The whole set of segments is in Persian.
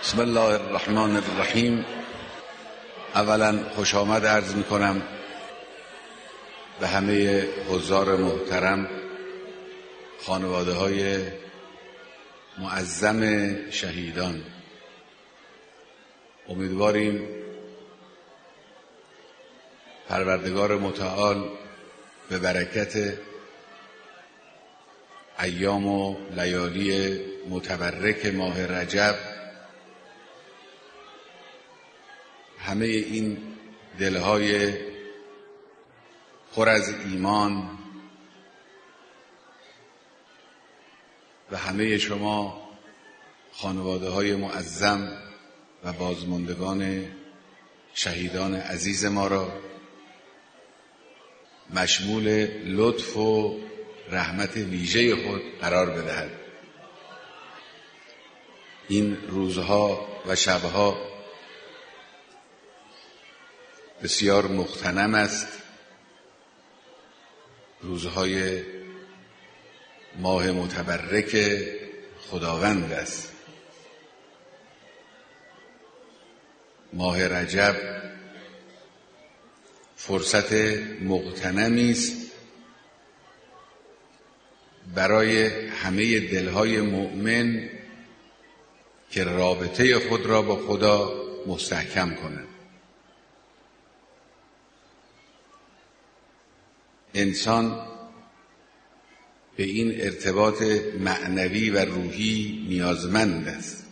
بسم الله الرحمن الرحیم. اولا خوش آمد عرض می کنم به همه حضار محترم، خانواده های معظم شهیدان. امیدواریم پروردگار متعال به برکت ایام و لیالی متبرک ماه رجب همه این دلهای پر از ایمان و همه شما خانواده های معظم و بازماندگان شهیدان عزیز ما را مشمول لطف و رحمت ویژه خود قرار بدهد. این روزها و شبها بسیار مغتنم است. روزهای ماه متبرک خداوند است. ماه رجب فرصت مغتنمی است برای همه دلهای مؤمن که رابطه خود را با خدا مستحکم کنند. انسان به این ارتباط معنوی و روحی نیازمند است.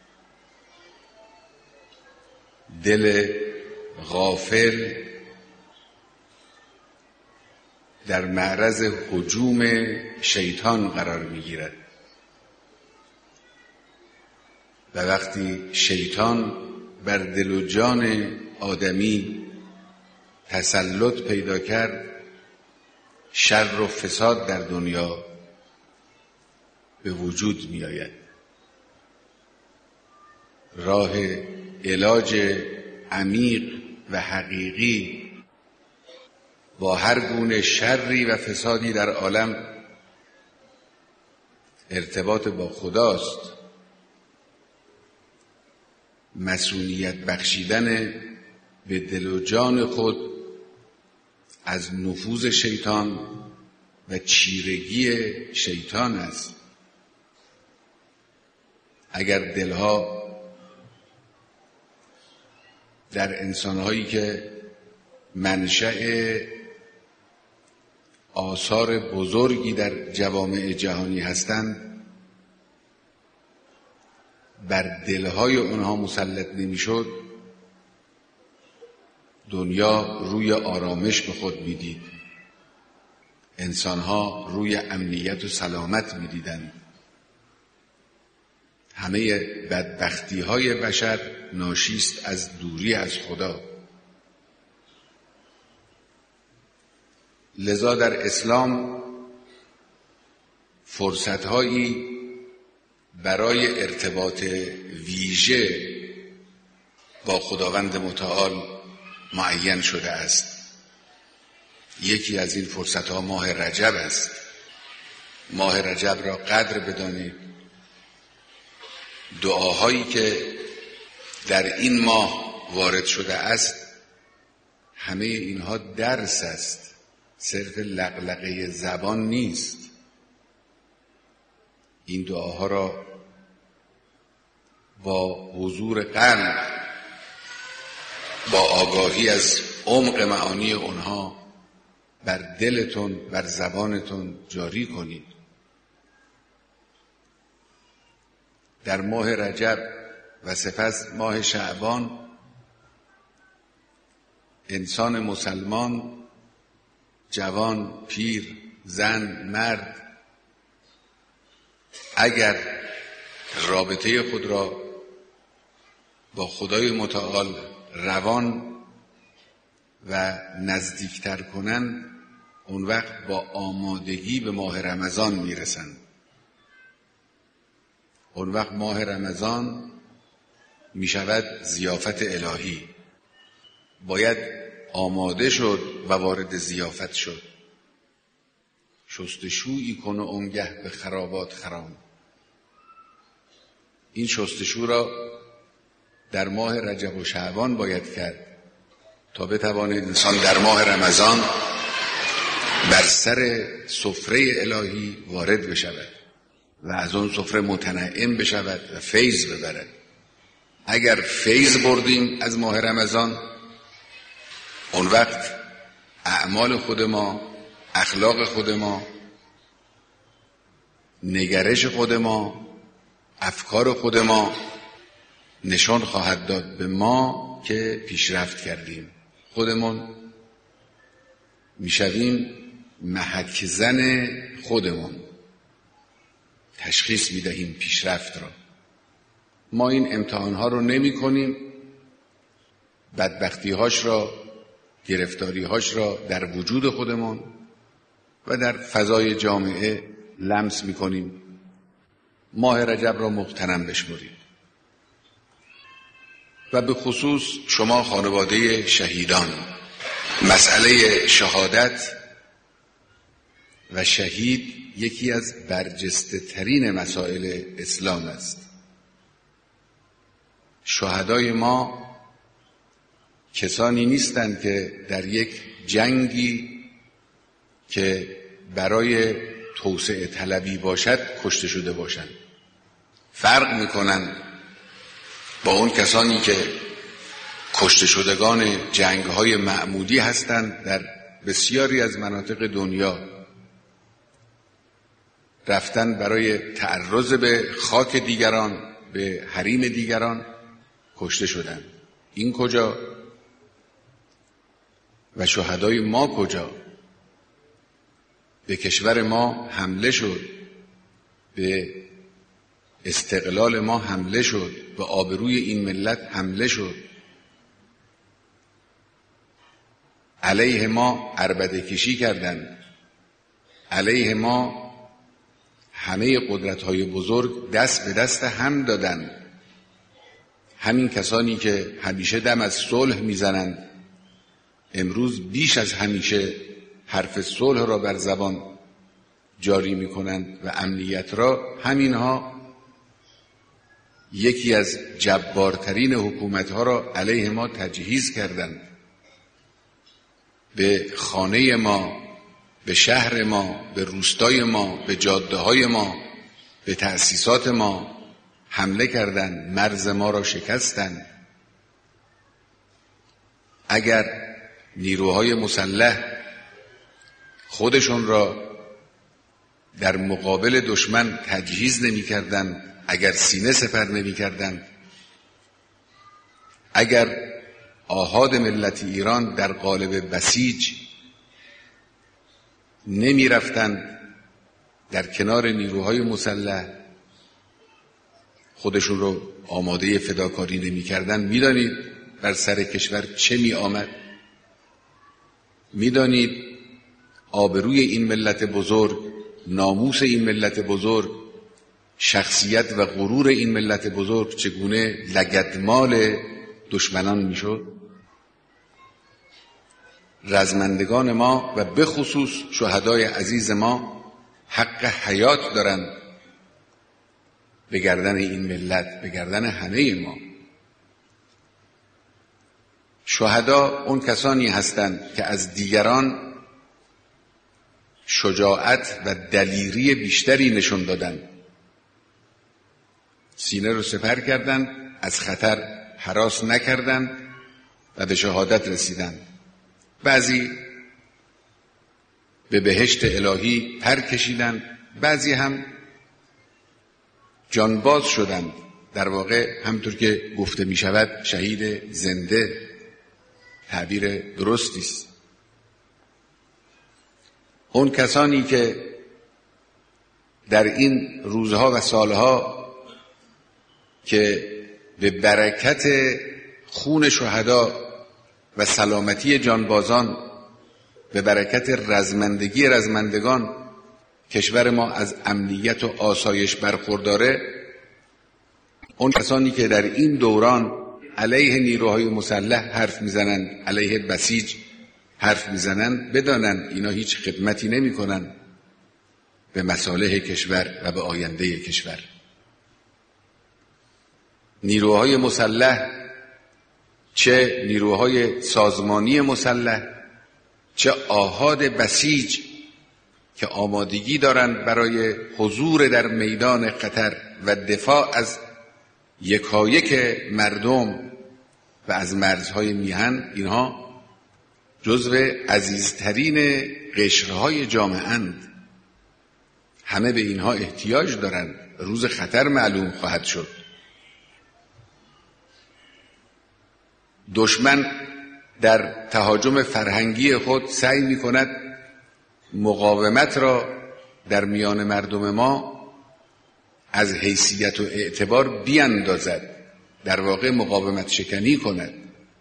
دل غافل در معرض هجوم شیطان قرار می‌گیرد و وقتی شیطان بر دل و جان آدمی تسلط پیدا کرد، شر و فساد در دنیا به وجود می آید. راه علاج عمیق و حقیقی با هر گونه شری و فسادی در عالم ارتباط با خداست. مسئولیت بخشیدن به دل و جان خود از نفوذ شیطان و چیرگی شیطان است. اگر دلها در انسانهایی که منشأ آثار بزرگی در جوامع جهانی هستند بر دلهای آنها مسلط نمیشد، دنیا روی آرامش به خود میدید. انسانها روی امنیت و سلامت میدیدند. همه بدبختی‌های بشر ناشیست از دوری از خدا. لذا در اسلام فرصت‌هایی برای ارتباط ویژه با خداوند متعال معین شده است. یکی از این فرصت‌ها ماه رجب است. ماه رجب را قدر بدانید. دعاهایی که در این ماه وارد شده است همه اینها درس است، صرف لقلقه زبان نیست. این دعاها را با حضور قلب، با آگاهی از عمق معانی اونها بر دلتون، بر زبانتون جاری کنید. در ماه رجب و سپس ماه شعبان انسان مسلمان، جوان، پیر، زن، مرد، اگر رابطه خود را با خدای متعال روان و نزدیکتر کنند، اون وقت با آمادگی به ماه رمضان میرسند. اون وقت ماه رمضان میشود ضیافت الهی. باید آماده شد و وارد ضیافت شد. شستشویی کن و آنگه به خرابات خرام. این شستشو را در ماه رجب و شعبان باید کرد تا بتوانه انسان در ماه رمضان بر سر سفره الهی وارد بشود و از اون سفره متنعم بشود و فیض ببرد. اگر فیض بردیم از ماه رمضان، اون وقت اعمال خود ما، اخلاق خود ما، نگرش خود ما، افکار خود ما نشان خواهد داد به ما که پیشرفت کردیم. خودمون میشویم محک زن خودمون، تشخیص میدهیم پیشرفت را. ما این امتحانها رو نمی کنیم، بدبختیهاش را، گرفتاریهاش را در وجود خودمون و در فضای جامعه لمس می کنیم. ماه رجب را مغتنم بشمرید و به خصوص شما خانواده شهیدان. مسئله شهادت و شهید یکی از برجسته ترین مسائل اسلام است. شهدای ما کسانی نیستند که در یک جنگی که برای توسعه طلبی باشد کشته شده باشند. فرق میکنن با اون کسانی که کشته شدگان جنگ‌های معمولی هستند. در بسیاری از مناطق دنیا رفتن برای تعرض به خاک دیگران، به حریم دیگران کشته شدند. این کجا؟ و شهدای ما کجا؟ به کشور ما حمله شد، به استقلال ما حمله شد، به آبروی این ملت حمله شد، علیه ما عربده کشی کردند، علیه ما همه قدرت‌های بزرگ دست به دست هم دادند. همین کسانی که همیشه دم از صلح میزنند امروز بیش از همیشه حرف صلح را بر زبان جاری میکنند و امنیت را. همینها یکی از جبارترین حکومتها را علیه ما تجهیز کردند. به خانه ما، به شهر ما، به روستای ما، به جاده های ما، به تأسیسات ما حمله کردند، مرز ما را شکستند. اگر نیروهای مسلح خودشون را در مقابل دشمن تجهیز نمی کردند، اگر سینه سپر نمی کردند، اگر آحاد ملت ایران در قالب بسیج نمی رفتند در کنار نیروهای مسلح، خودشون رو آماده فداکاری نمی کردن، می دانید بر سر کشور چه می آمد؟ می دانید آبروی این ملت بزرگ، ناموس این ملت بزرگ، شخصیت و غرور این ملت بزرگ چگونه لگدمال دشمنان می شد؟ رزمندگان ما و به خصوص شهدای عزیز ما حق حیات دارند به گردن این ملت، به گردن همه ما. شهدا اون کسانی هستند که از دیگران شجاعت و دلیری بیشتری نشون دادند، سینه رو سپر کردند، از خطر هراس نکردند و به شهادت رسیدند. بعضی به بهشت الهی پر کشیدند، بعضی هم جانباز شدند. در واقع همطور که گفته می شود شهید زنده، تعبیر درستی است. اون کسانی که در این روزها و سالها که به برکت خون شهدا و سلامتی جانبازان، به برکت رزمندگی رزمندگان کشور ما از امنیت و آسایش برخورداره، اون کسانی که در این دوران علیه نیروهای مسلح حرف میزنند، علیه بسیج حرف میزنند، بدانند اینا هیچ خدمتی نمی کنند به مصالح کشور و به آینده کشور. نیروهای مسلح چه نیروهای سازمانی مسلح، چه آحاد بسیج که آمادگی دارند برای حضور در میدان خطر و دفاع از یکایک مردم و از مرزهای میهن، اینها جزو عزیزترین قشرهای جامعه اند. همه به اینها احتیاج دارند. روز خطر معلوم خواهد شد. دشمن در تهاجم فرهنگی خود سعی می کند مقاومت را در میان مردم ما از حیثیت و اعتبار بیاندازد، در واقع مقاومت شکنی کند،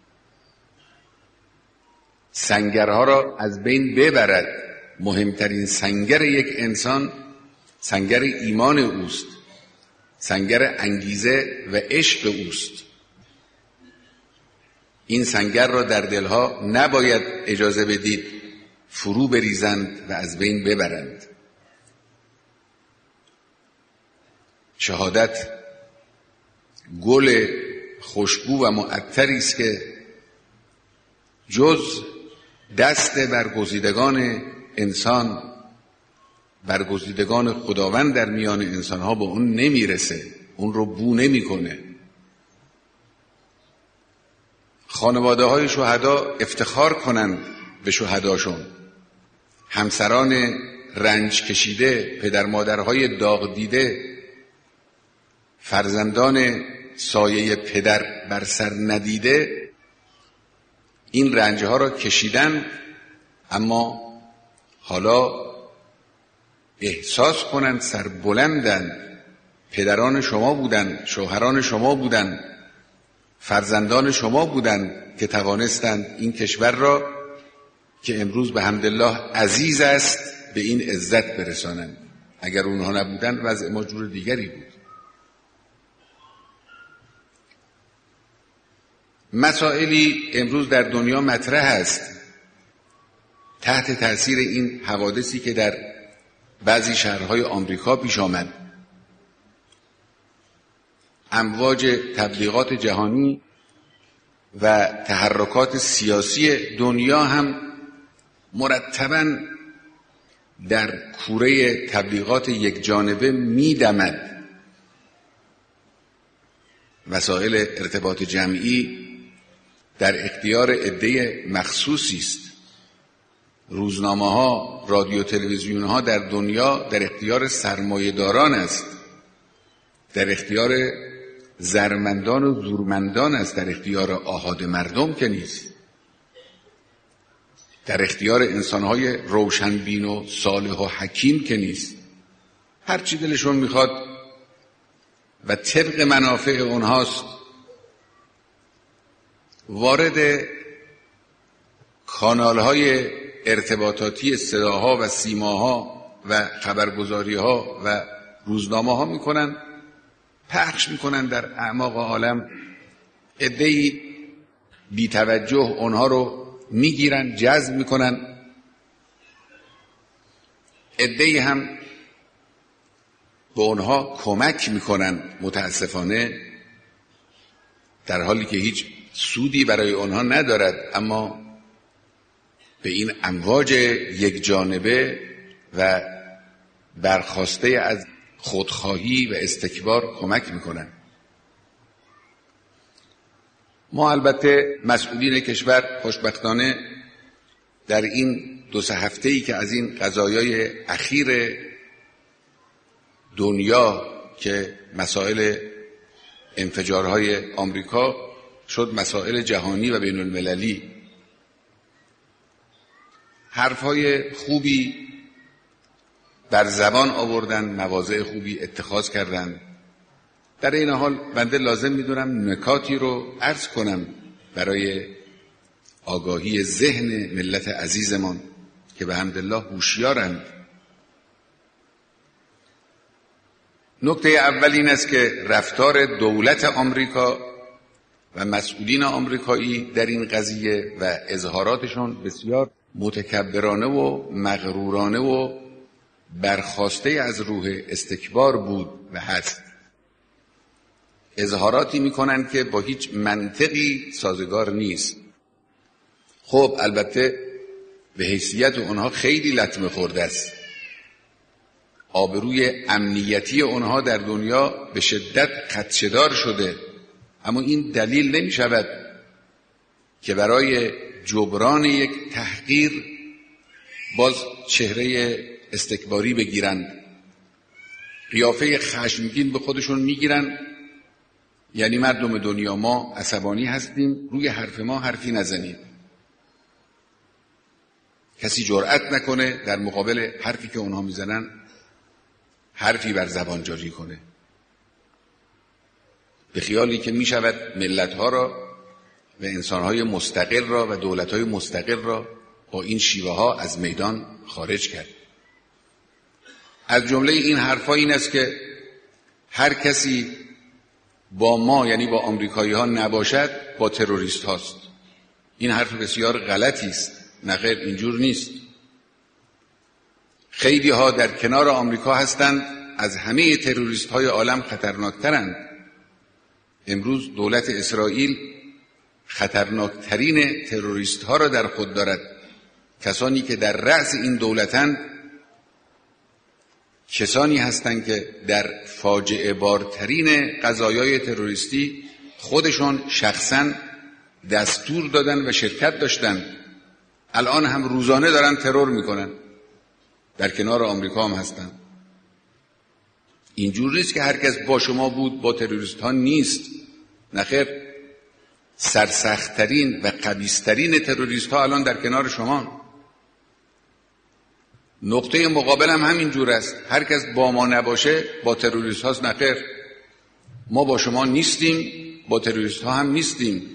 سنگرها را از بین ببرد. مهمترین سنگر یک انسان سنگر ایمان اوست، سنگر انگیزه و عشق اوست. این سنگر را در دلها نباید اجازه بدید فرو بریزند و از بین ببرند. شهادت گل خوشبو و معطری است که جز دست برگزیدگان انسان، برگزیدگان خداوند در میان انسانها به اون نمیرسه، اون رو بو نمیکنه. خانواده های شهدا افتخار کنند به شهداشون. همسران رنج کشیده، پدر مادرهای داغ دیده، فرزندان سایه پدر بر سر ندیده این رنجها را کشیدن، اما حالا احساس کنند سربلندند. پدران شما بودند، شوهران شما بودند، فرزندان شما بودند که توانستند این کشور را که امروز به حمدالله عزیز است به این عزت برسانند. اگر اونها نبودند وضع ما جور دیگری بود. مسائلی امروز در دنیا مطرح است تحت تاثیر این حوادثی که در بعضی شهرهای آمریکا پیش آمد. امواج تبلیغات جهانی و تحرکات سیاسی دنیا هم مرتباً در کوره تبلیغات یک جانبه می‌دمد. وسایل ارتباط جمعی در اختیار عده مخصوصی است. روزنامه‌ها، رادیو تلویزیون‌ها در دنیا در اختیار سرمایه‌داران است، در اختیار زرمندان و زورمندان است، در اختیار آحاد مردم که نیست، در اختیار انسان‌های روشنبین و صالح و حکیم که نیست. هر چی دلشون میخواد و طبق منافع اونهاست وارد کانال‌های ارتباطاتی صداها و سیماها و خبرگزاری‌ها و روزنامه‌ها میکنن، پخش میکنن در اعماق عالم. عده‌ای بی توجه اونها رو میگیرن، جذب میکنن. عده‌ای هم به اونها کمک میکنن، متاسفانه در حالی که هیچ سودی برای اونها ندارد، اما به این امواج یک جانبه و برخاسته از خودخواهی و استکبار کمک میکنن. ما البته مسئولین کشور خوشبختانه در این 2-3 هفته‌ای که از این قضایای اخیر دنیا که مسائل انفجارهای آمریکا شد مسائل جهانی و بین المللی، حرفهای خوبی بر زبان آوردن، مواضع خوبی اتخاذ کردن. در این حال بنده لازم میدونم نکاتی رو عرض کنم برای آگاهی ذهن ملت عزیزمان که به حمدالله هوشیارند. نکته اول این است که رفتار دولت آمریکا و مسئولین آمریکایی در این قضیه و اظهاراتشون بسیار متکبرانه و مغرورانه و برخاسته از روح استکبار بود و هست. اظهاراتی میکنن که با هیچ منطقی سازگار نیست. خب البته به حیثیت اونها خیلی لطمه خورده است، آبروی امنیتی اونها در دنیا به شدت خدشه‌دار شده، اما این دلیل نمی شود که برای جبران یک تحقیر باز چهره استکباری بگیرند، قیافه خشمگین به خودشون میگیرن، یعنی مردم دنیا ما عصبانی هستیم، روی حرف ما حرفی نزنید. کسی جرأت نکنه در مقابل حرفی که اونها میزنن حرفی بر زبان جاری کنه، به خیالی که میشود ملت‌ها را و انسان‌های مستقل را و دولت‌های مستقل را با این شیوه ها از میدان خارج کرد. از جمله این حرفا این است که هر کسی با ما یعنی با آمریکایی‌ها نباشد با تروریست هاست. این حرف بسیار غلطی است. نه خیر، اینجور نیست. خیلی ها در کنار آمریکا هستند، از همه تروریست های عالم خطرناکترند. امروز دولت اسرائیل خطرناکترین تروریست ها را در خود دارد. کسانی که در رأس این دولتند کسانی هستند که در فاجعه بارترین قضایای تروریستی خودشان شخصا دستور دادن و شرکت داشتند. الان هم روزانه دارن ترور میکنن، در کنار آمریکا هم هستن. اینجور نیست که هر کس با شما بود با تروریست ها نیست. نخیر، سرسخت‌ترین و خبیث‌ترین تروریست ها الان در کنار شما. نقطه مقابل هم همینجور است. هر کس با ما نباشه با تروریست هاست. نخیر، ما با شما نیستیم، با تروریست ها هم نیستیم.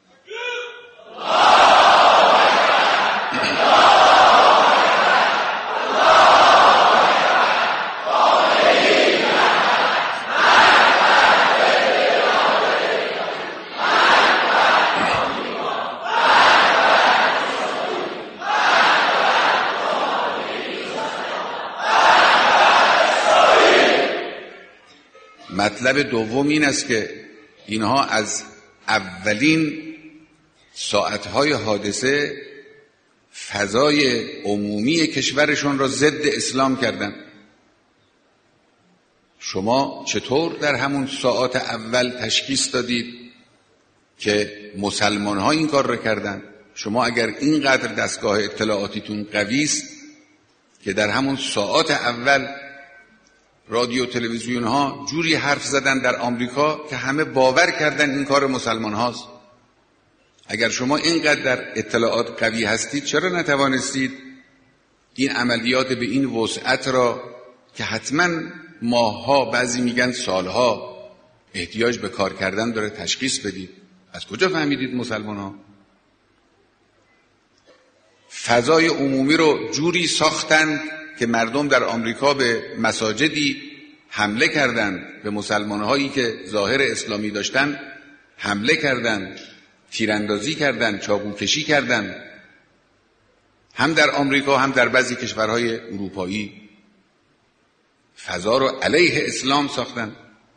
مطلب دوم این است که اینها از اولین ساعتهای حادثه فضای عمومی کشورشون را ضد اسلام کردن. شما چطور در همون ساعات اول تشخیص دادید که مسلمان ها این کار را کردن؟ شما اگر اینقدر دستگاه اطلاعاتیتون قوی است که در همون ساعات اول رادیو تلویزیون ها جوری حرف زدن در آمریکا که همه باور کردن این کار مسلمان هاست. اگر شما اینقدر در اطلاعات قوی هستید چرا نتوانستید این عملیات به این وسعت را که حتما ماهها، بعضی میگن سالها احتیاج به کار کردن داره تشخیص بدید؟ از کجا فهمیدید مسلمان ها؟ فضای عمومی رو جوری ساختند که مردم در آمریکا به مساجدی حمله کردند، به مسلمان‌هایی که ظاهر اسلامی داشتند حمله کردند، تیراندازی کردند، چاقوکشی کردند، هم در آمریکا هم در بعضی کشورهای اروپایی. فضا رو علیه اسلام ساختند.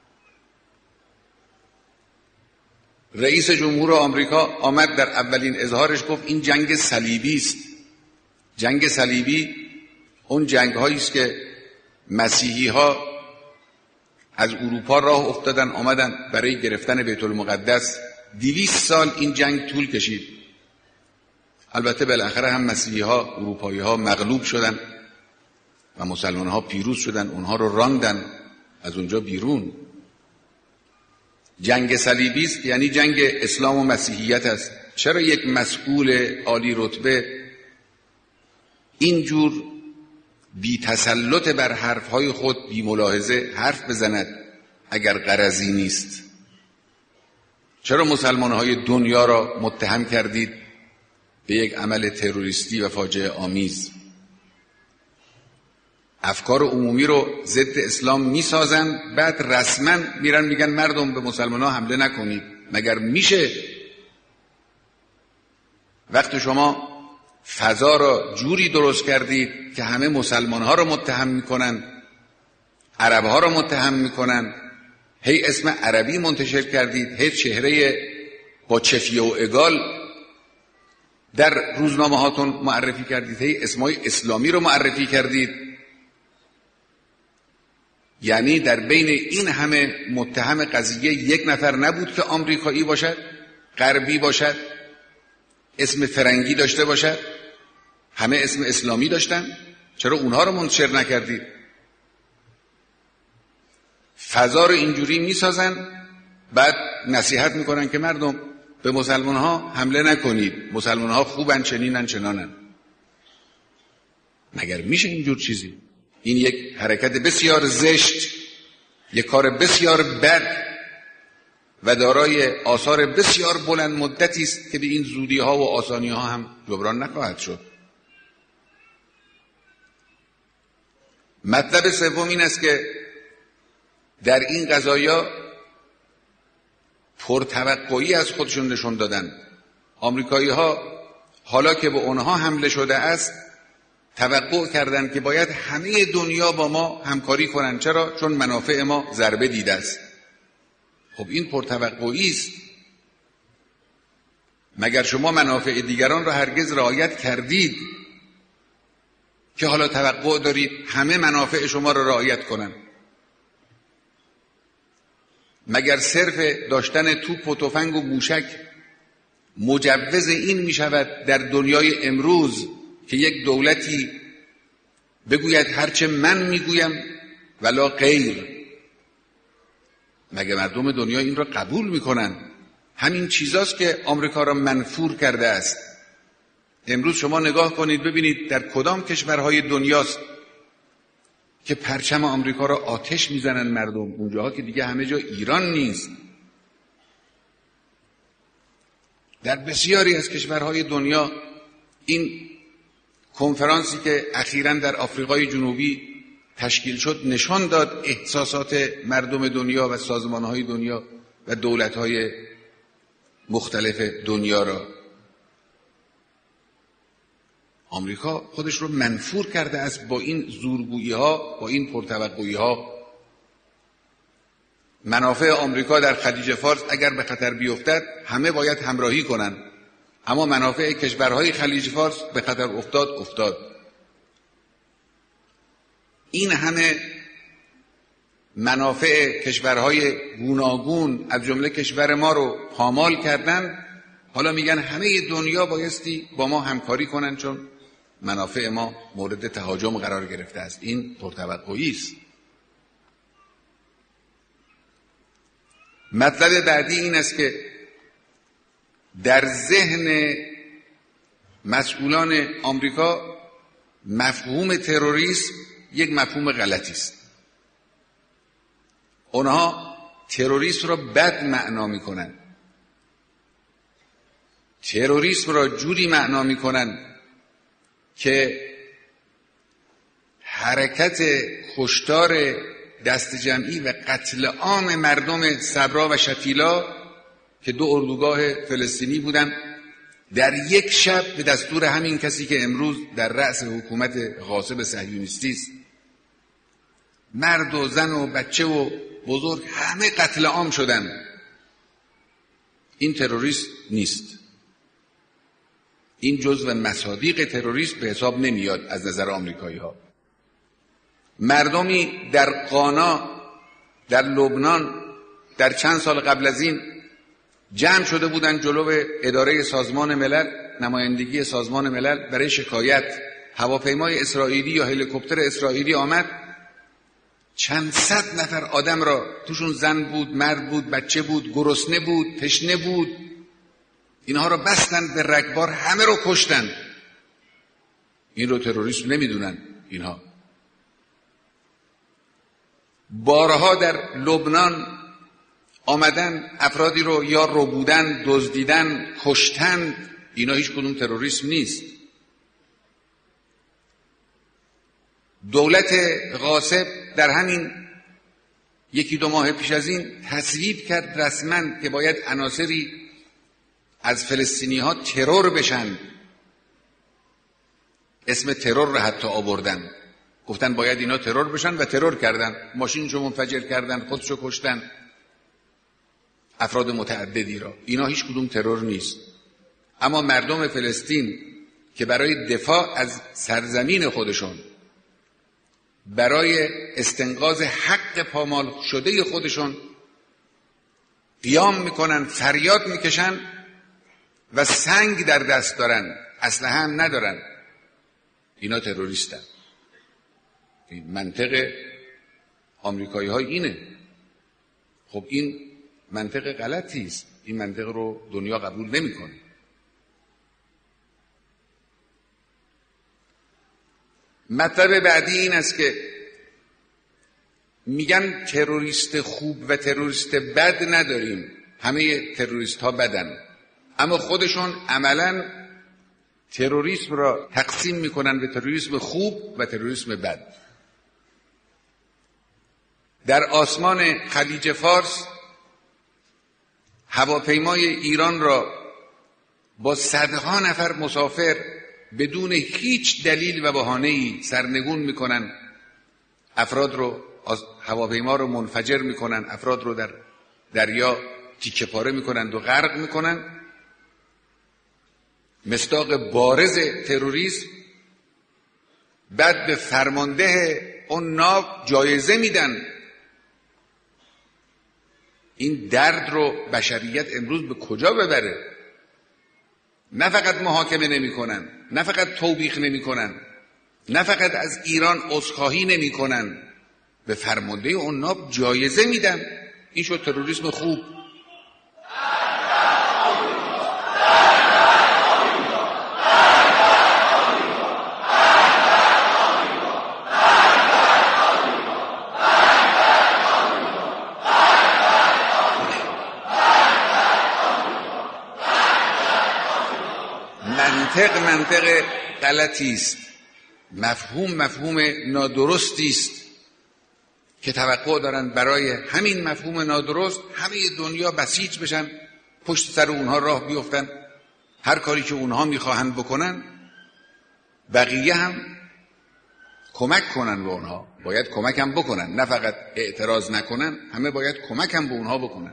رئیس جمهور آمریکا آمد در اولین اظهارش گفت این جنگ صلیبی است. جنگ صلیبی اون جنگ هایی است که مسیحی ها از اروپا راه افتادن آمدن برای گرفتن بیت المقدس. 200 سال این جنگ طول کشید. البته بالاخره هم مسیحی ها، اروپایی ها مغلوب شدن و مسلمان ها پیروز شدن، اونها رو راندن از اونجا بیرون. جنگ صلیبی است، یعنی جنگ اسلام و مسیحیت است. چرا یک مسئول عالی رتبه اینجور بی تسلط بر حرفهای خود بی ملاحظه حرف بزند اگر غرضی نیست؟ چرا مسلمانهای دنیا را متهم کردید به یک عمل تروریستی و فاجعه آمیز؟ افکار عمومی رو ضد اسلام میسازن، بعد رسما میرن میگن مردم به مسلمانها حمله نکنید. مگر میشه؟ وقتی شما فضا را جوری درست کردید که همه مسلمان ها را متهم میکنن، عرب ها را متهم میکنن، هی اسم عربی منتشر کردید، هی چهره با چفیه و اگال در روزنامه هاتون معرفی کردید، هی اسمای اسلامی رو معرفی کردید. یعنی در بین این همه متهم قضیه یک نفر نبود که آمریکایی باشد، غربی باشد، اسم فرنگی داشته باشد، همه اسم اسلامی داشتن. چرا اونها رو منتشر نکردید؟ فضا رو اینجوری میسازن، بعد نصیحت میکنن که مردم به مسلمان ها حمله نکنید، مسلمان ها خوبن، چنینن چنانن. مگر میشه اینجور چیزی؟ این یک حرکت بسیار زشت، یک کار بسیار بد و دارای آثار بسیار بلند مدتی است که به این زودی ها و آسانی ها هم جبران نخواهد شد. مطلب سوم این است که در این قضایا پرتوقعی از خودشون نشون دادن. آمریکایی ها حالا که به اونها حمله شده است توقع کردند که باید همه دنیا با ما همکاری کنند. چرا؟ چون منافع ما ضربه دیده است. خب این پرتوقعی است. مگر شما منافع دیگران را هرگز رعایت کردید که حالا توقع دارید همه منافع شما را رعایت کنند؟ مگر صرف داشتن توپ و تفنگ و موشک مجوز این می شود در دنیای امروز که یک دولتی بگوید هرچه من میگویم ولا غیر؟ مگر مردم دنیا این را قبول میکنن؟ همین چیزاست که آمریکا را منفور کرده است. امروز شما نگاه کنید ببینید در کدام کشورهای دنیاست که پرچم آمریکا را آتش میزنن مردم. اونجاها که دیگه همه جا ایران نیست. در بسیاری از کشورهای دنیا این کنفرانسی که اخیراً در آفریقای جنوبی تشکیل شد نشان داد احساسات مردم دنیا و سازمانهای دنیا و دولتهای مختلف دنیا را. آمریکا خودش رو منفور کرده است با این زورگویی ها، با این پرتوقعی ها. منافع آمریکا در خلیج فارس اگر به خطر بیفتد همه باید همراهی کنند، اما منافع کشورهای خلیج فارس به خطر افتاد. این همه منافع کشورهای گوناگون از جمله کشور ما رو پامال کردن، حالا میگن همه دنیا بایستی با ما همکاری کنن چون منافع ما مورد تهاجم قرار گرفته است. این پرتوقعی است. مطلب بعدی این است که در ذهن مسئولان آمریکا مفهوم تروریسم یک مفهوم غلطی است. اونها تروریسم را بد معنا میکنن. تروریسم را جوری معنا میکنن که حرکت کشتار دست جمعی و قتل عام مردم صبرا و شتیلا که دو اردوگاه فلسطینی بودن در یک شب به دستور همین کسی که امروز در رأس حکومت غاصب صهیونیستی است، مرد و زن و بچه و بزرگ همه قتل عام شدن. این تروریست نیست. این جزو مصادیق تروریست به حساب نمیاد از نظر آمریکایی ها. مردمی در غانا، در لبنان در چند سال قبل از این جمع شده بودن جلو اداره سازمان ملل، نمایندگی سازمان ملل برای شکایت. هواپیمای اسرائیلی یا هلیکوپتر اسرائیلی آمد، چند صد نفر آدم را، توشون زن بود، مرد بود، بچه بود، گرسنه بود، تشنه بود، اینها را بستن به رگبار، همه رو کشتن. این رو تروریسم نمیدونن اینها. بارها در لبنان آمدن افرادی رو یا ربودن، دزدیدن، کشتن. اینا هیچ کدوم تروریسم نیست. دولت غاصب در همین یکی دو ماه پیش از این تصویب کرد رسما که باید عناصری از فلسطینی ها ترور بشن. اسم ترور رو حتی آوردن، گفتن باید اینا ترور بشن و ترور کردن. ماشینشو منفجر کردن، خودشو کشتن، افراد متعددی را. اینا هیچ کدوم ترور نیست. اما مردم فلسطین که برای دفاع از سرزمین خودشون، برای استنقاذ حق پامال شده خودشون قیام میکنن، فریاد میکشن و سنگ در دست دارن، اسلحه هم ندارن، اینا تروریستن. این منطق آمریکایی ها اینه. خب این منطق غلطی است. این منطق رو دنیا قبول نمیکنه. مطلب بعدی این است که میگن تروریست خوب و تروریست بد نداریم، همه تروریست ها بدن، اما خودشون عملاً تروریسم را تقسیم میکنن به تروریسم خوب و تروریسم بد. در آسمان خلیج فارس هواپیمای ایران را با صدها نفر مسافر بدون هیچ دلیل و بهانه‌ای سرنگون میکنن، افراد رو از هواپیما رو منفجر میکنن، افراد رو در دریا تیکه پاره میکنن و غرق میکنن. مصداق بارز تروریسم. بعد به فرمانده اون ناو جایزه میدن. این درد رو بشریت امروز به کجا ببره؟ نه فقط محاکمه نمی کنن، نه فقط توبیخ نمی کنن، نه فقط از ایران عذرخواهی نمی کنن، به فرمانده اون ناو جایزه میدن. این شد تروریسم خوب. منطق غلطی است. مفهوم نادرستی است که توقع دارن برای همین مفهوم نادرست همه دنیا بسیج بشن، پشت سر اونها راه بیفتن، هر کاری که اونها میخواهند بکنن، بقیه هم کمک کنن به اونها. باید کمک هم بکنن، نه فقط اعتراض نکنن، همه باید کمک هم به اونها بکنن.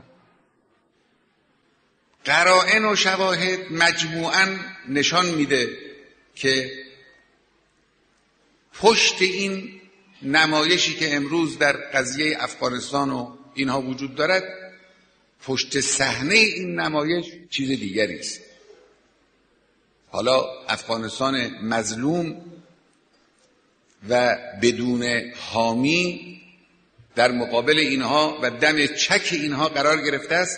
قرائن و شواهد مجموعاً نشان میده که پشت این نمایشی که امروز در قضیه افغانستان و اینها وجود دارد، پشت صحنه این نمایش چیز دیگری است. حالا افغانستان مظلوم و بدون حامی در مقابل اینها و دم چک اینها قرار گرفته است،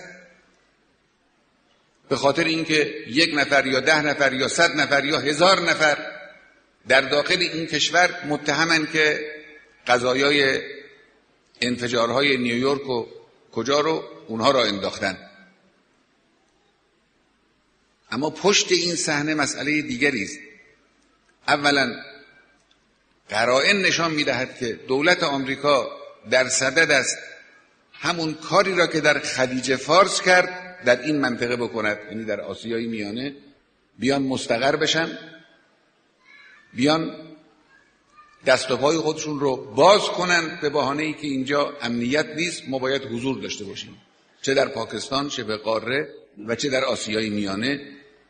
به خاطر اینکه 1 نفر یا 10 نفر یا 100 نفر یا 1000 نفر در داخل این کشور متهمن که قضایای انفجارهای نیویورک و کجا رو اونها را انداختن. اما پشت این صحنه مسئله دیگری است. اولا قرائن نشان می‌دهد که دولت آمریکا در صدد است همون کاری را که در خلیج فارس کرد در این منطقه بکند، یعنی در آسیای میانه. بیان مستقر بشن، بیان دست و پای خودشون رو باز کنن به بهانه‌ای که اینجا امنیت نیست، ما باید حضور داشته باشیم، چه در پاکستان شبه قاره و چه در آسیای میانه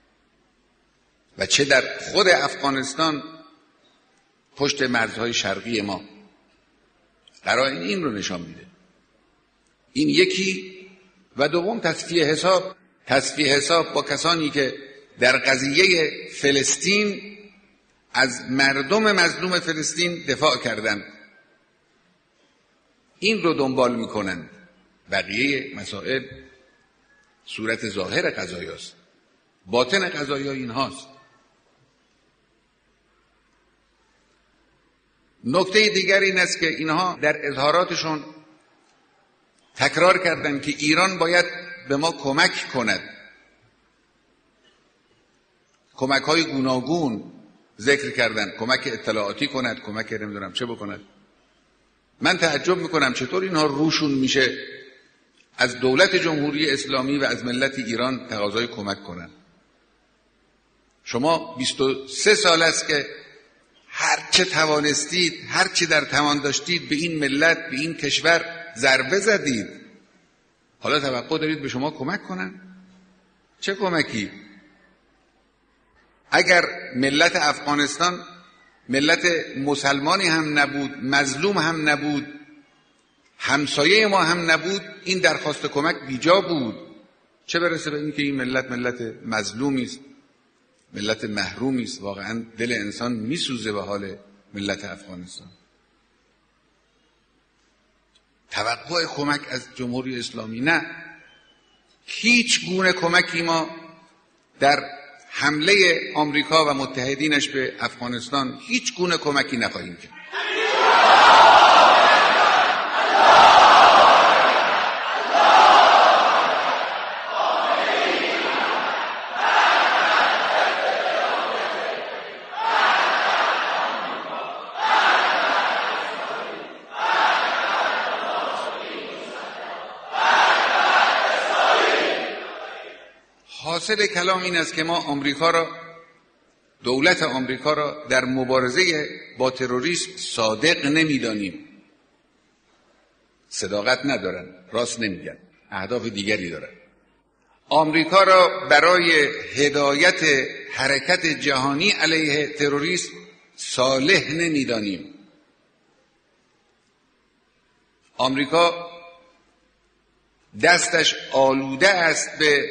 و چه در خود افغانستان پشت مرزهای شرقی ما. قرائن این رو نشان میده. این یکی. و دوم تصفیه حساب با کسانی که در قضیه فلسطین از مردم مظلوم فلسطین دفاع کردند، این رو دنبال میکنند. بقیه مسائل صورت ظاهر قضایاست، باطن قضایا این هاست. نکته دیگر این است که اینها در اظهاراتشون تکرار کردند که ایران باید به ما کمک کند. کمک های گوناگون ذکر کردن، کمک اطلاعاتی کند، کمک نمیدونم چه بکند. من تعجب میکنم چطور اینها روشون میشه از دولت جمهوری اسلامی و از ملت ایران تقاضای کمک کنند. شما 23 سال است که هرچه توانستید، هرچه در توان داشتید به این ملت، به این کشور ضربه زدید. حالا توقع دارید به شما کمک کنن؟ چه کمکی؟ اگر ملت افغانستان ملت مسلمانی هم نبود، مظلوم هم نبود، همسایه ما هم نبود، این درخواست کمک بیجا بود. چه برسه به این که این ملت مظلومی است، ملت محرومی است. واقعا دل انسان میسوزه به حال ملت افغانستان. توقع کمک از جمهوری اسلامی نه، هیچ گونه کمکی ما در حمله آمریکا و متحدینش به افغانستان هیچ گونه کمکی نخواهیم کرد. حاصل کلام این است که ما آمریکا را، دولت آمریکا را در مبارزه با تروریسم صادق نمیدانیم. صداقت ندارن، راست نمیگن، اهداف دیگری دارن. آمریکا را برای هدایت حرکت جهانی علیه تروریسم صالح نمیدانیم. آمریکا دستش آلوده است به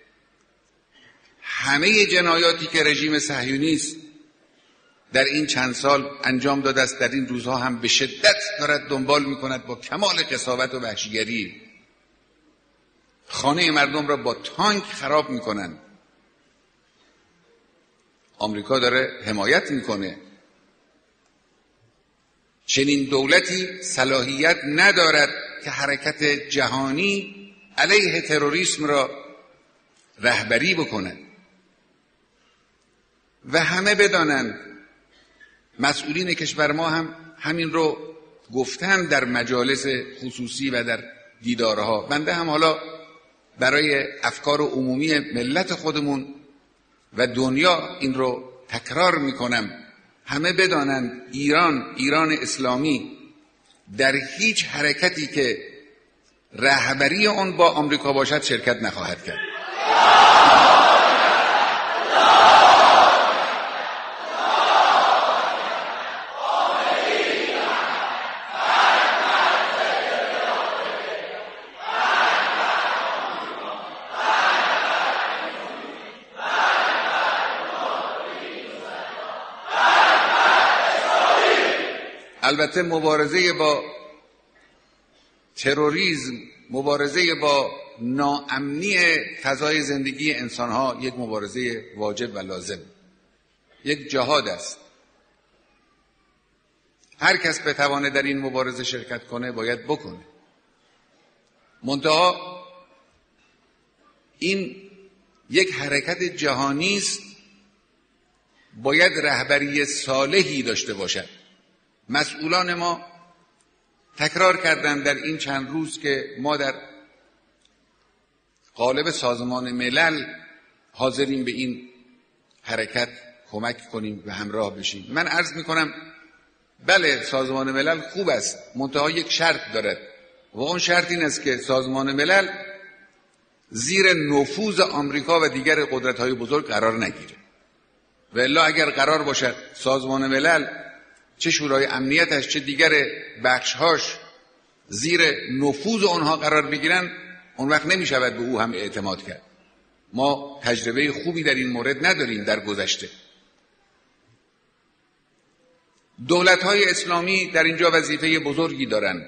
همه جنایاتی که رژیم صهیونیست در این چند سال انجام داده است، در این روزها هم به شدت دارد دنبال میکند با کمال قساوت و وحشیگری. خانه مردم را با تانک خراب میکنند. آمریکا داره حمایت میکنه. چنین دولتی صلاحیت ندارد که حرکت جهانی علیه تروریسم را رهبری بکند. و همه بدانند، مسئولین کشور ما هم همین رو گفتن در مجالس خصوصی و در دیدارها. بنده هم حالا برای افکار عمومی ملت خودمون و دنیا این رو تکرار میکنم. همه بدانند ایران اسلامی در هیچ حرکتی که رهبری اون با آمریکا باشد شرکت نخواهد کرد. البته مبارزه با تروریسم، مبارزه با ناامنی فضای زندگی انسانها یک مبارزه واجب و لازم، یک جهاد است. هر کس بتوانه در این مبارزه شرکت کنه باید بکنه. منتها این یک حرکت جهانی است، باید رهبری صالحی داشته باشد. مسئولان ما تکرار کردند در این چند روز که ما در قالب سازمان ملل حاضریم به این حرکت کمک کنیم و همراه بشیم. من عرض میکنم بله سازمان ملل خوب است، منتها یک شرط دارد و اون شرط این است که سازمان ملل زیر نفوذ آمریکا و دیگر قدرت‌های بزرگ قرار نگیره. و الا اگر قرار باشد سازمان ملل چه شورای امنیتش چه دیگر بخشهاش زیر نفوذ آنها قرار بگیرن، اون وقت نمی شود به او هم اعتماد کرد. ما تجربه خوبی در این مورد نداریم در گذشته. دولت‌های اسلامی در اینجا وظیفه بزرگی دارند،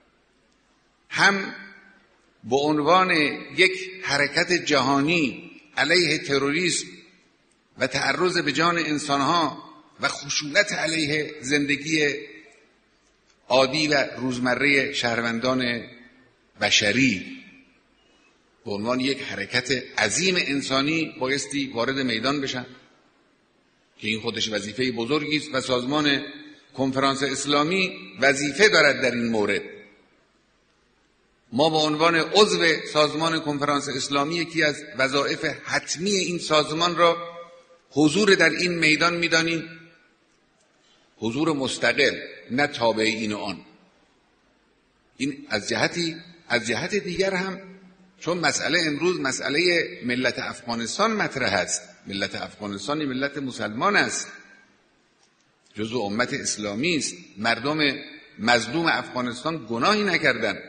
هم به عنوان یک حرکت جهانی علیه تروریسم و تعرض به جان انسانها و خشونت علیه زندگی عادی و روزمره شهروندان بشری، به عنوان یک حرکت عظیم انسانی بایستی وارد میدان بشن که این خودش وظیفه بزرگی است و سازمان کنفرانس اسلامی وظیفه دارد در این مورد. ما به عنوان عضو سازمان کنفرانس اسلامی یکی از وظایف حتمی این سازمان را حضور در این میدان می‌دانیم، حضور مستقل، نه تابع این و آن. این از جهت دیگر هم چون مسئله امروز مسئله ملت افغانستان مطرح است. ملت افغانستان ملت مسلمان است، جزو امت اسلامی است. مردم مظلوم افغانستان گناهی نکردند.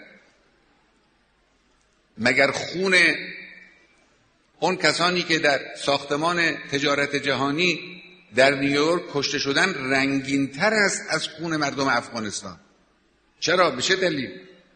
مگر خون اون کسانی که در ساختمان تجارت جهانی در نیویورک کشته شدن رنگین تر است از خون مردم افغانستان؟ چرا؟ به چه دلیل؟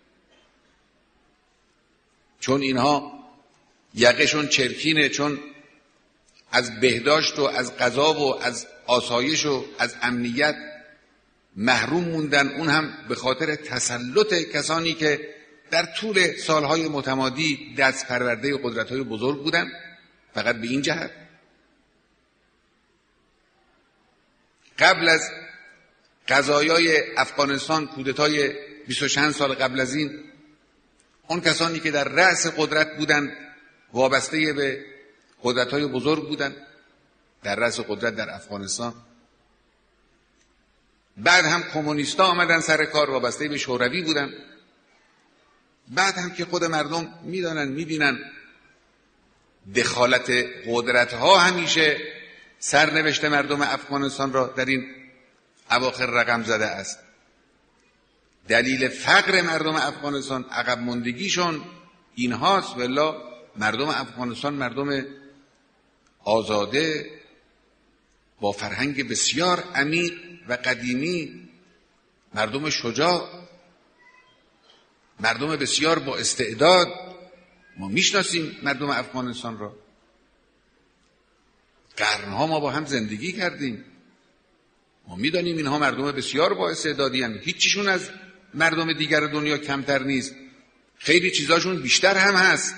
چون اینها یقشون چرکینه، چون از بهداشت و از غذا و از آسایش و از امنیت محروم موندن، اون هم به خاطر تسلط کسانی که در طول سالهای متمادی دست پرورده قدرت‌های بزرگ بودن. فقط به این جهت قبل از قضایای افغانستان، کودتای 20 سال قبل از این، اون کسانی که در رأس قدرت بودند وابسته به قدرت‌های بزرگ بودند در رأس قدرت در افغانستان. بعد هم کمونیستا آمدن سر کار، وابسته به شوروی بودن. بعد هم که خود مردم میدانن، میبینن دخالت قدرت‌ها همیشه سرنوشت مردم افغانستان را در این اواخر رقم زده است. دلیل فقر مردم افغانستان، عقب ماندگیشون اینهاست. والله مردم افغانستان مردم آزاده با فرهنگ بسیار عمیق و قدیمی، مردم شجاع، مردم بسیار با استعداد. ما میشناسیم مردم افغانستان را، قرنها ما با هم زندگی کردیم، ما میدانیم اینها مردم بسیار با استعدادی هستند. هیچیشون از مردم دیگر دنیا کمتر نیست، خیلی چیزاشون بیشتر هم هست.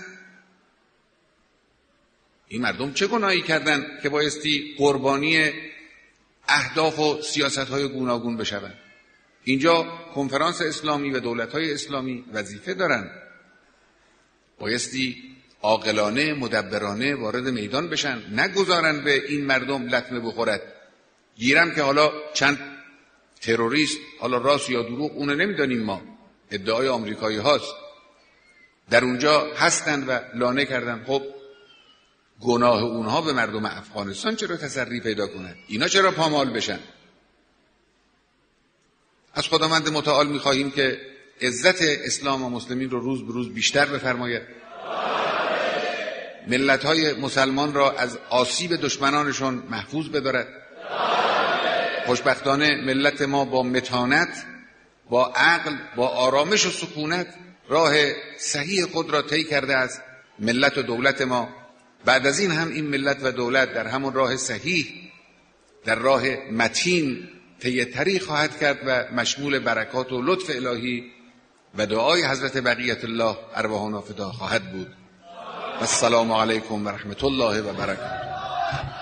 این مردم چه گناهی کردن که بایستی قربانی اهداف و سیاست‌های گوناگون بشوند؟ اینجا کنفرانس اسلامی و دولت‌های اسلامی وظیفه دارن، بایستی عاقلانه مدبرانه وارد میدان بشن، نگذارن به این مردم لطمه بخورد. گیرم که حالا چند تروریست، حالا راست یا دروغ اونو نمیدانیم ما، ادعای آمریکایی هاست، در اونجا هستن و لانه کردن. خب گناه اونها به مردم افغانستان چرا تسری پیدا کنه؟ اینا چرا پامال بشن؟ از خداوند متعال میخواهیم که عزت اسلام و مسلمین رو روز به روز بیشتر بفرماید، ملت‌های مسلمان را از آسیب دشمنانشون محفوظ بدارد. خوشبختانه ملت ما با متانت، با عقل، با آرامش و سکونت راه صحیح خود را طی کرده است. ملت و دولت ما بعد از این هم این ملت و دولت در همون راه صحیح، در راه متین طی طریق خواهد کرد و مشمول برکات و لطف الهی و دعای حضرت بقیت الله ارواحنا فدا خواهد بود. السلام علیکم و رحمت الله و برکاته.